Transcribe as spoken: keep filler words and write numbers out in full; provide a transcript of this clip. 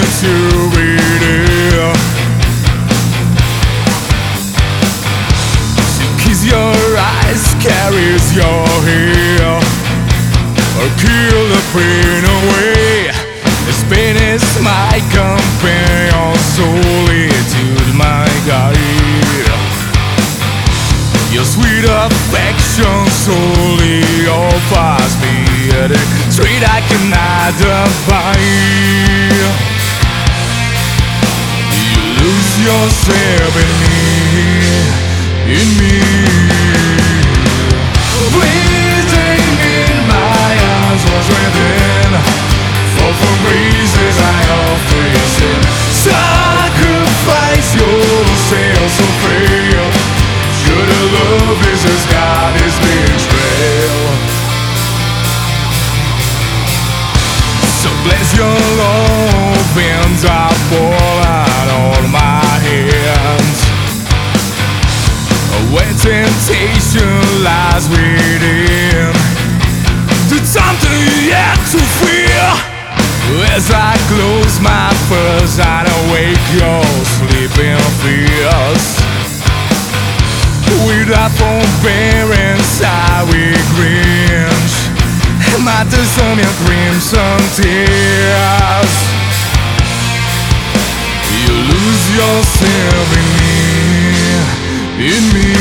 to be there. She kisses your eyes, carries your hair, or kill the pain away. This pain is my companion, solitude my guide. Your sweet affection slowly offers me a treat I cannot define. You lose yourself in me, in me. Bleeding in my arms was within, for from reasons I offer you sin. Sacrifice yourself so frail. Should a love is as God is betrayal. So bless your love and I pour out on my hands. When temptation lies within, it's something yet to fear. As I close my first eye and awake your sleeping fears. Without forbearance I will cringe, matters on your crimson tears. You lose yourself in me, in me.